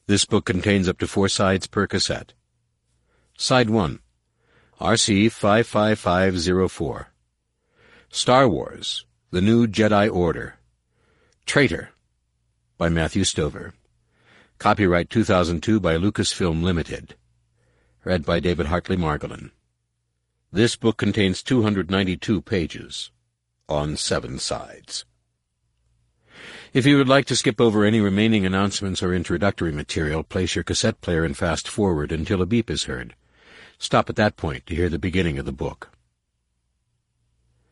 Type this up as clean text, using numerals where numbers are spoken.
This book contains up to 4 sides per cassette. Side 1. RC 55504. Star Wars, The New Jedi Order. Traitor, by Matthew Stover. Copyright 2002 by Lucasfilm Limited. Read by David Hartley Margolin. This book contains 292 pages, on 7 sides. If you would like to skip over any remaining announcements or introductory material, place your cassette player in fast forward until a beep is heard. Stop at that point to hear the beginning of the book.